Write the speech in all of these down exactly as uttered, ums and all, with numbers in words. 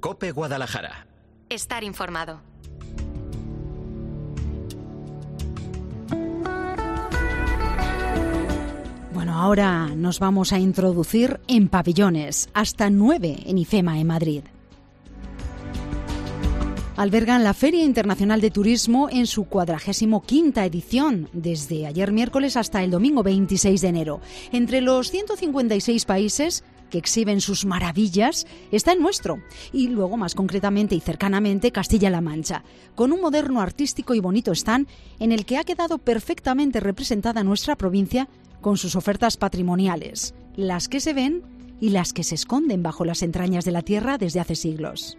COPE Guadalajara. Estar informado. Bueno, ahora nos vamos a introducir en pabellones, hasta nueve en IFEMA en Madrid. Albergan la Feria Internacional de Turismo en su cuadragésimo quinta edición, desde ayer miércoles hasta el domingo veintiséis de enero. Entre los ciento cincuenta y seis países que exhiben sus maravillas está el nuestro, y luego más concretamente y cercanamente Castilla-La Mancha, con un moderno, artístico y bonito stand en el que ha quedado perfectamente representada nuestra provincia con sus ofertas patrimoniales, las que se ven y las que se esconden bajo las entrañas de la tierra desde hace siglos.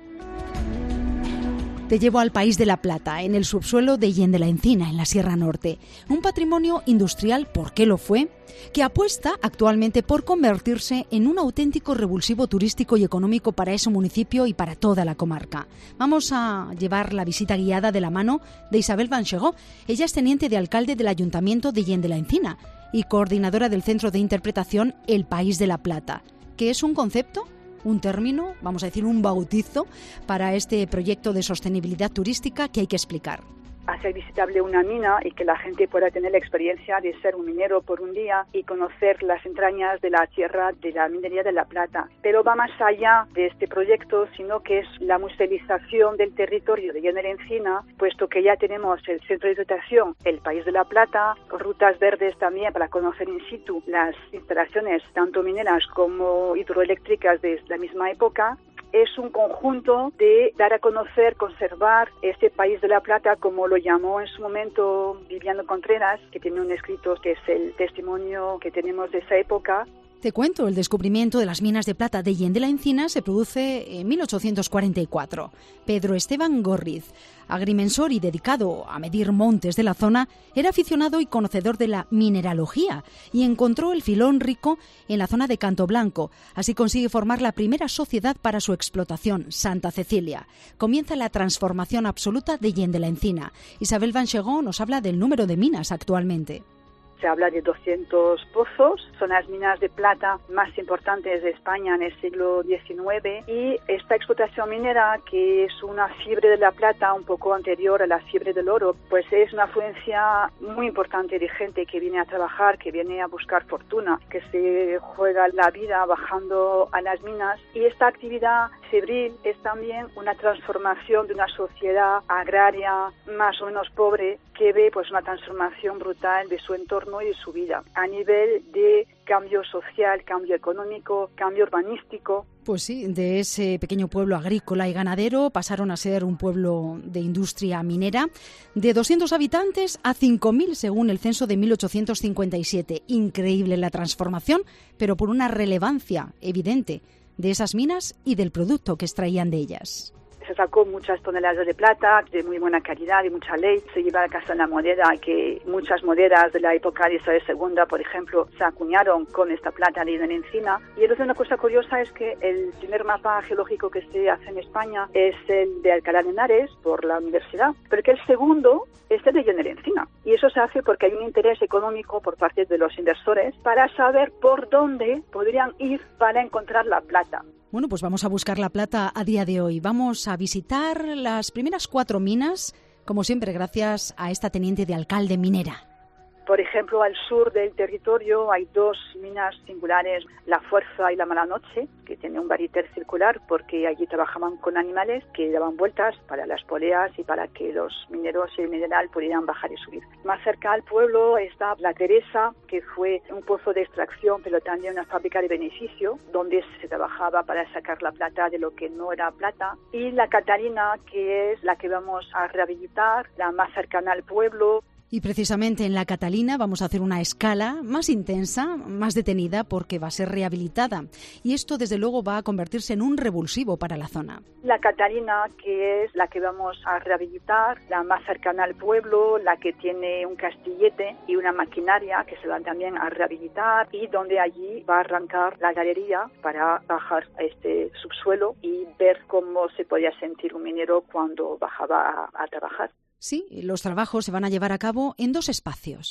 Te llevo al País de la Plata, en el subsuelo de Hien de la Encina, en la Sierra Norte. Un patrimonio industrial, ¿por qué lo fue?, que apuesta actualmente por convertirse en un auténtico revulsivo turístico y económico para ese municipio y para toda la comarca. Vamos a llevar la visita guiada de la mano de Isabel Banchegó. Ella es teniente de alcalde del Ayuntamiento de Hien de la Encina y coordinadora del Centro de Interpretación El País de la Plata, que es un concepto, un término, vamos a decir un bautizo, para este proyecto de sostenibilidad turística que hay que explicar. Hacer visitable una mina y que la gente pueda tener la experiencia de ser un minero por un día y conocer las entrañas de la tierra de la minería de la plata. Pero va más allá de este proyecto, sino que es la musealización del territorio de Hien de la Encina, puesto que ya tenemos el centro de interpretación El País de la Plata, con rutas verdes también para conocer in situ las instalaciones tanto mineras como hidroeléctricas de la misma época. Es un conjunto de dar a conocer, conservar este País de la Plata, como lo llamó en su momento Viviano Contreras, que tiene un escrito que es el testimonio que tenemos de esa época. Te cuento, el descubrimiento de las minas de plata de Hien de la Encina se produce en mil ochocientos cuarenta y cuatro. Pedro Esteban Gorriz, agrimensor y dedicado a medir montes de la zona, era aficionado y conocedor de la mineralogía y encontró el filón rico en la zona de Canto Blanco. Así consigue formar la primera sociedad para su explotación, Santa Cecilia. Comienza la transformación absoluta de Hien de la Encina. Isabel Banchegó nos habla del número de minas actualmente. Se habla de doscientos pozos, son las minas de plata más importantes de España en el siglo diecinueve, y esta explotación minera, que es una fiebre de la plata un poco anterior a la fiebre del oro, pues es una afluencia muy importante de gente que viene a trabajar, que viene a buscar fortuna, que se juega la vida bajando a las minas, y esta actividad febril es también una transformación de una sociedad agraria más o menos pobre que ve pues una transformación brutal de su entorno y de su vida, a nivel de cambio social, cambio económico, cambio urbanístico. Pues sí, de ese pequeño pueblo agrícola y ganadero pasaron a ser un pueblo de industria minera, de doscientos habitantes a cinco mil según el censo de mil ochocientos cincuenta y siete. Increíble la transformación, pero por una relevancia evidente de esas minas y del producto que extraían de ellas. Se sacó muchas toneladas de plata de muy buena calidad y mucha ley. Se lleva a casa en la moneda, que muchas monedas de la época de Isabel segunda, por ejemplo, se acuñaron con esta plata de Hien de la Encina. Y entonces una cosa curiosa es que el primer mapa geológico que se hace en España es el de Alcalá de Henares por la universidad, pero que el segundo es el de Hien de la Encina. Y eso se hace porque hay un interés económico por parte de los inversores para saber por dónde podrían ir para encontrar la plata. Bueno, pues vamos a buscar la plata a día de hoy. Vamos a visitar las primeras cuatro minas, como siempre, gracias a esta teniente de alcalde minera. Por ejemplo, al sur del territorio hay dos minas singulares, La Fuerza y La Mala Noche, que tienen un variter circular porque allí trabajaban con animales que daban vueltas para las poleas y para que los mineros y el mineral pudieran bajar y subir. Más cerca al pueblo está La Teresa, que fue un pozo de extracción, pero también una fábrica de beneficio, donde se trabajaba para sacar la plata de lo que no era plata. Y La Catalina, que es la que vamos a rehabilitar, la más cercana al pueblo. Y precisamente en La Catalina vamos a hacer una escala más intensa, más detenida, porque va a ser rehabilitada. Y esto, desde luego, va a convertirse en un revulsivo para la zona. La Catalina, que es la que vamos a rehabilitar, la más cercana al pueblo, la que tiene un castillete y una maquinaria que se van también a rehabilitar, y donde allí va a arrancar la galería para bajar a este subsuelo y ver cómo se podía sentir un minero cuando bajaba a, a trabajar. Sí, los trabajos se van a llevar a cabo en dos espacios.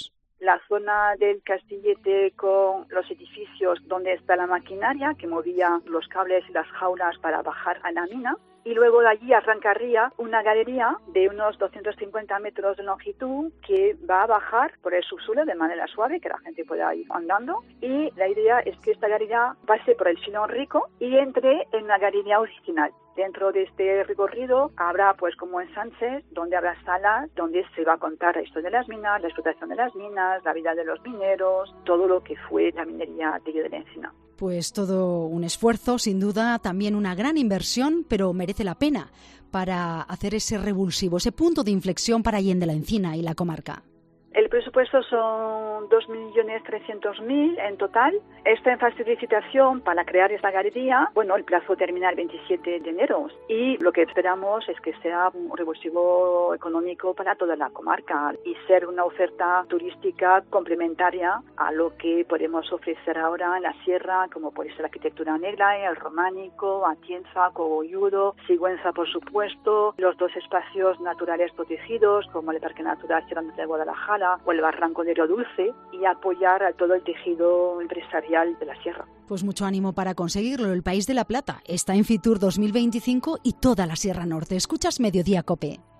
la zona del Castillete con los edificios donde está la maquinaria que movía los cables y las jaulas para bajar a la mina. Y luego de allí arrancaría una galería de unos doscientos cincuenta metros de longitud que va a bajar por el subsuelo de manera suave, que la gente pueda ir andando. Y la idea es que esta galería pase por el filón rico y entre en la galería original. Dentro de este recorrido habrá, pues como en Sánchez, donde habrá salas donde se va a contar la historia de las minas, la explotación de las minas, la vida de los mineros, todo lo que fue la minería de Guillo de la Encina. Pues todo un esfuerzo, sin duda, también una gran inversión, pero merece la pena para hacer ese revulsivo, ese punto de inflexión para Allende la Encina y la comarca. El presupuesto son dos millones trescientos mil en total. Está en fase de licitación para crear esta galería. Bueno, el plazo termina el veintisiete de enero y lo que esperamos es que sea un revulsivo económico para toda la comarca y ser una oferta turística complementaria a lo que podemos ofrecer ahora en la sierra, como puede ser la arquitectura negra, el románico, Atienza, Cogolludo, Sigüenza, por supuesto, los dos espacios naturales protegidos, como el Parque Natural Sierra de Guadalajara o el Barranco de Río Dulce, y apoyar a todo el tejido empresarial de la sierra. Pues mucho ánimo para conseguirlo. El País de la Plata está en Fitur dos mil veinticinco y toda la Sierra Norte. Escuchas Mediodía COPE.